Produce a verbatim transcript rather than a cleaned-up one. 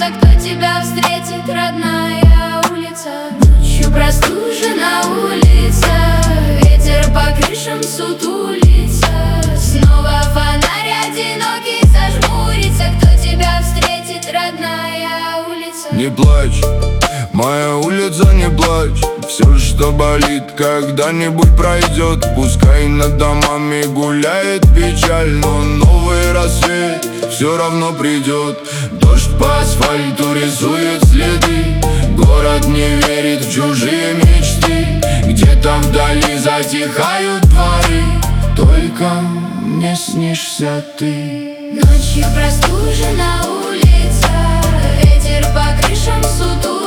жмурится, кто тебя встретит, родная улица. Ночью простужена улица, ветер по крышам сутулится. Снова фонарь одинокий зажмурится, кто тебя встретит, родная улица. Не плачь, моя улица, не плачь. Все, что болит, когда-нибудь пройдет. Пускай над домами гуляет печаль, но новый рассвет все равно придет. Дождь по асфальту рисует следы, город не верит в чужие мечты. Где-то вдали затихают дворы, только мне снишься ты. Ночью простужена улица, ветер по крышам сутулится.